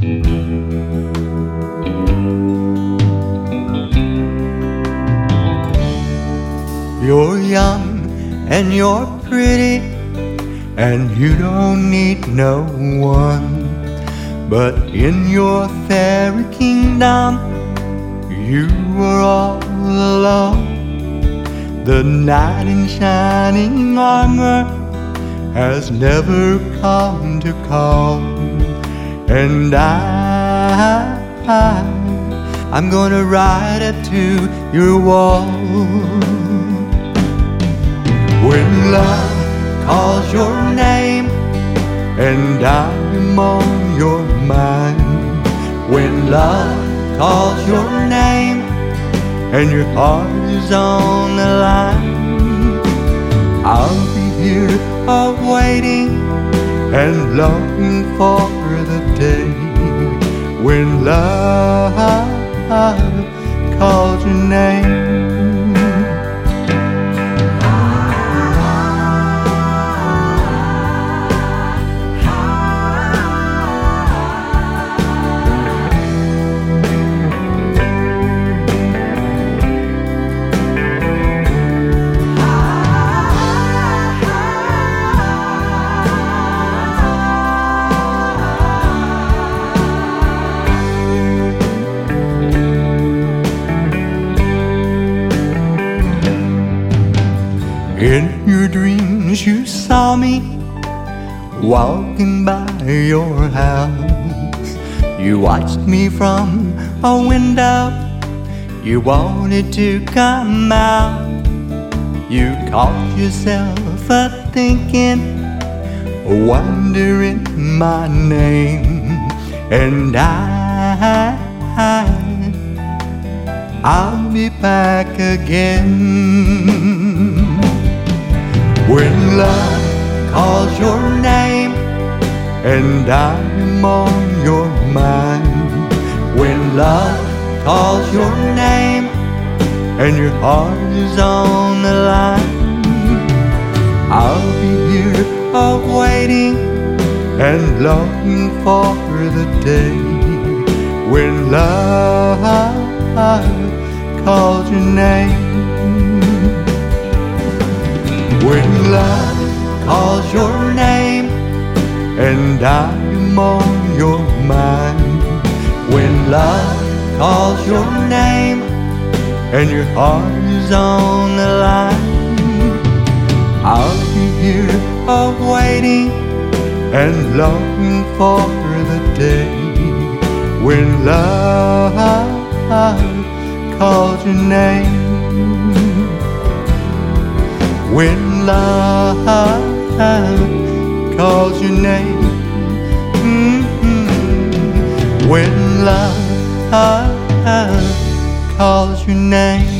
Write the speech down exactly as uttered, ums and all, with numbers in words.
You're young and you're pretty, and you don't need no one. But in your fairy kingdom, you are all alone. The knight in shining armor has never come to call. And I, I, I'm gonna ride up to your wall. When love calls your name and I'm on your mind, when love calls your name and your heart is on the line, I'll be here awaiting and longing for the day when love calls your name. In your dreams you saw me walking by your house. You watched me from a window, you wanted to come out. You caught yourself a thinking, wondering my name. And I, I I'll be back again. When love calls your name and I'm on your mind, when love calls your name and your heart is on the line, I'll be here awaiting and longing for the day when love calls your name. When love calls your name and I'm on your mind, when love calls your name and your heart is on the line, I'll be here awaiting and longing for the day when love calls your name. When love calls your name, mm-hmm. When love calls your name.